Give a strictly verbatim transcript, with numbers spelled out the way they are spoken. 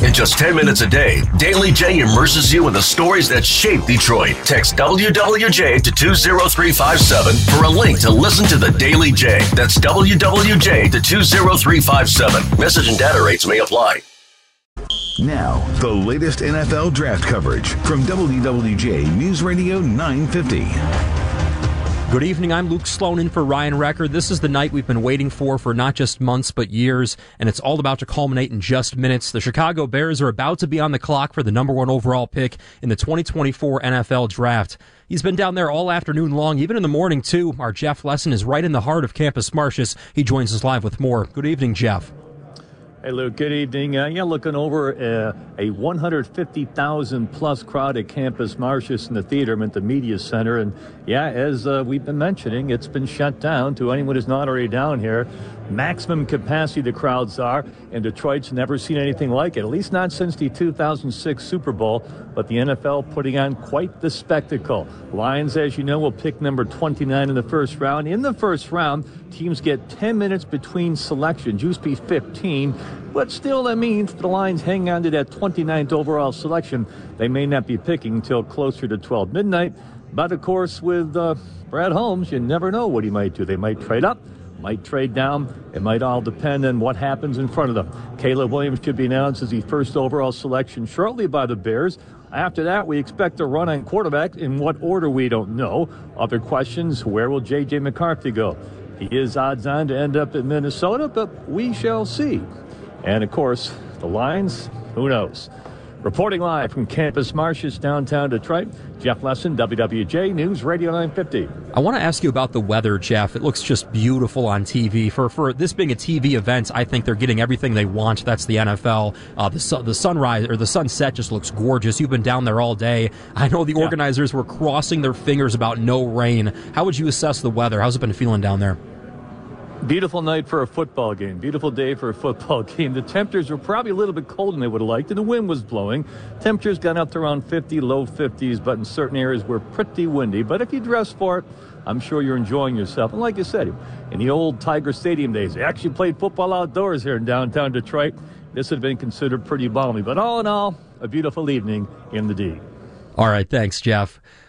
In just ten minutes a day, Daily J immerses you in the stories that shape Detroit. Text W W J to two zero three five seven for a link to listen to the Daily J. That's W W J to two zero three five seven. Message and data rates may apply. Now, the latest N F L draft coverage from W W J News Radio nine fifty. Good evening, I'm Luke Sloan in for Ryan Recker. This is the night we've been waiting for for not just months but years, and it's all about to culminate in just minutes. The Chicago Bears are about to be on the clock for the number one overall pick in the twenty twenty-four N F L Draft. He's been down there all afternoon long, even in the morning too. Our Jeff Lesson is right in the heart of Campus Martius. He joins us live with more. Good evening, Jeff. Hey, Luke, good evening. Uh, yeah, looking over uh, a one hundred fifty thousand plus crowd at Campus Martius in the theater at the Media Center. And yeah, as uh, we've been mentioning, it's been shut down. To anyone who's not already down here, maximum capacity the crowds are, and Detroit's never seen anything like it, at least not since the two thousand six Super Bowl. But the N F L putting on quite the spectacle. Lions, as you know, will pick number twenty-nine in the first round. In the first round, teams get ten minutes between selections, used to be fifteen. But still, that means the Lions hang on to that twenty-ninth overall selection. They may not be picking until closer to twelve midnight. But, of course, with uh, Brad Holmes, you never know what he might do. They might trade up, might trade down. It might all depend on what happens in front of them. Caleb Williams should be announced as the first overall selection shortly by the Bears. After that, we expect a run on quarterback. In what order, we don't know. Other questions, where will J J. McCarthy go? He is odds on to end up in Minnesota, but we shall see. And, of course, the Lions, who knows? Reporting live from Campus Martius, downtown Detroit, Jeff Lesson, W W J News Radio nine fifty. I want to ask you about the weather, Jeff. It looks just beautiful on T V. For for this being a T V event, I think they're getting everything they want. That's the N F L. Uh, the su- the sunrise or the sunset just looks gorgeous. You've been down there all day. I know the organizers yeah. were crossing their fingers about no rain. How would you assess the weather? How's it been feeling down there? Beautiful night for a football game. Beautiful day for a football game. The temperatures were probably a little bit colder than they would have liked, and the wind was blowing. Temperatures got up to around fifty, low fifties, but in certain areas were pretty windy. But if you dress for it, I'm sure you're enjoying yourself. And like I said, in the old Tiger Stadium days, they actually played football outdoors here in downtown Detroit. This had been considered pretty balmy. But all in all, a beautiful evening in the D. All right, thanks, Jeff.